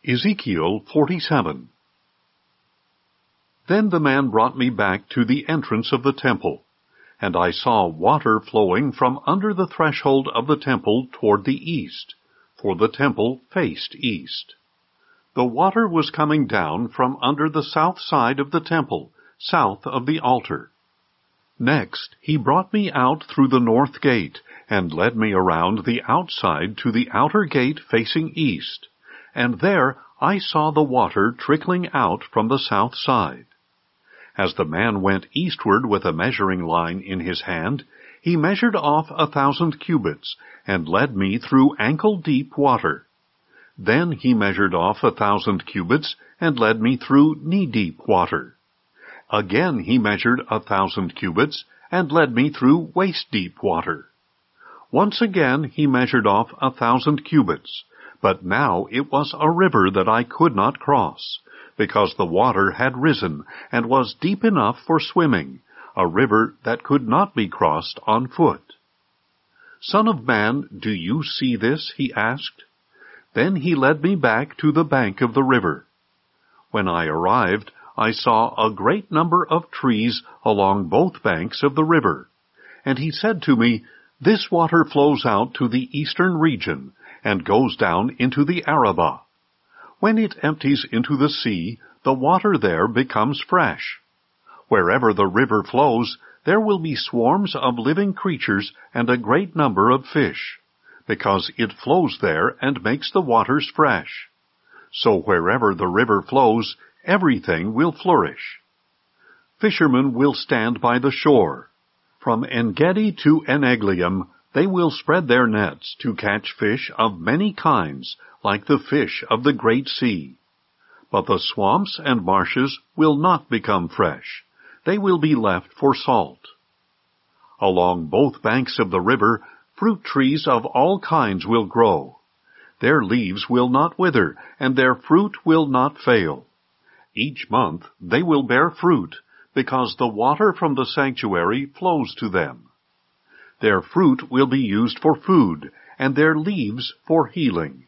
Ezekiel 47. Then the man brought me back to the entrance of the temple, and I saw water flowing from under the threshold of the temple toward the east, for the temple faced east. The water was coming down from under the south side of the temple, south of the altar. Next, he brought me out through the north gate, and led me around the outside to the outer gate facing east, and there I saw the water trickling out from the south side. As the man went eastward with a measuring line in his hand, he measured off 1,000 cubits, and led me through ankle-deep water. Then he measured off 1,000 cubits, and led me through knee-deep water. Again he measured 1,000 cubits, and led me through waist-deep water. Once again he measured off 1,000 cubits, but now it was a river that I could not cross, because the water had risen and was deep enough for swimming, a river that could not be crossed on foot. "Son of man, do you see this?" he asked. Then he led me back to the bank of the river. When I arrived, I saw a great number of trees along both banks of the river. And he said to me, "This water flows out to the eastern region, and goes down into the Arabah. When it empties into the sea, the water there becomes fresh. Wherever the river flows, there will be swarms of living creatures and a great number of fish, because it flows there and makes the waters fresh. So wherever the river flows, everything will flourish. Fishermen will stand by the shore. From En-Gedi to En-Eglaim, they will spread their nets to catch fish of many kinds, like the fish of the great sea. But the swamps and marshes will not become fresh. They will be left for salt. Along both banks of the river, fruit trees of all kinds will grow. Their leaves will not wither, and their fruit will not fail. Each month they will bear fruit, because the water from the sanctuary flows to them. Their fruit will be used for food, and their leaves for healing."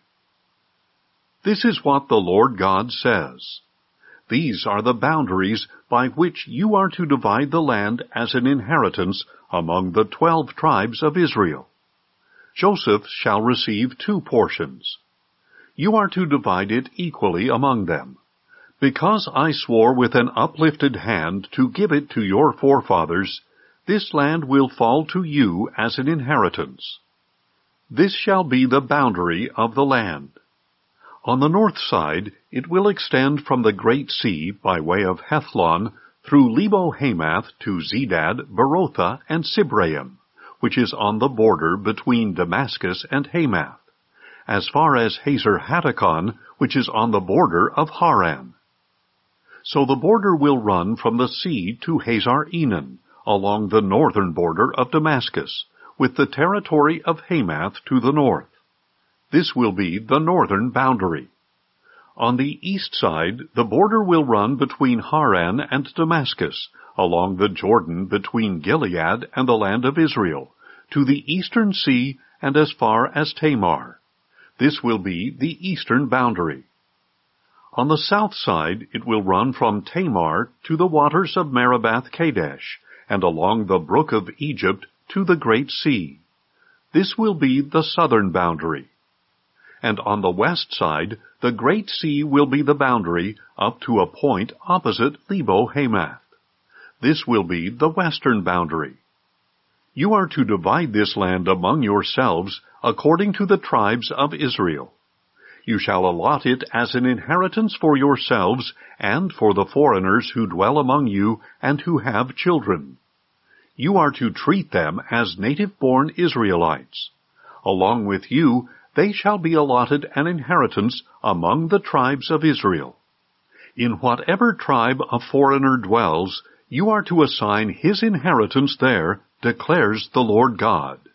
This is what the Lord God says. "These are the boundaries by which you are to divide the land as an inheritance among the 12 tribes of Israel. Joseph shall receive 2 portions. You are to divide it equally among them. Because I swore with an uplifted hand to give it to your forefathers, this land will fall to you as an inheritance. This shall be the boundary of the land. On the north side, it will extend from the Great Sea by way of Hethlon through Lebo-Hamath to Zedad, Berotha, and Sibraim, which is on the border between Damascus and Hamath, as far as Hazer-Hatticon, which is on the border of Haran. So the border will run from the sea to Hazar-Enan, along the northern border of Damascus, with the territory of Hamath to the north. This will be the northern boundary. On the east side, the border will run between Haran and Damascus, along the Jordan between Gilead and the land of Israel, to the eastern sea and as far as Tamar. This will be the eastern boundary. On the south side, it will run from Tamar to the waters of Merabath Kadesh, and along the brook of Egypt to the Great Sea. This will be the southern boundary. And on the west side, the Great Sea will be the boundary up to a point opposite Lebo-Hamath. This will be the western boundary. You are to divide this land among yourselves according to the tribes of Israel. You shall allot it as an inheritance for yourselves and for the foreigners who dwell among you and who have children. You are to treat them as native-born Israelites. Along with you, they shall be allotted an inheritance among the tribes of Israel. In whatever tribe a foreigner dwells, you are to assign his inheritance there, declares the Lord God.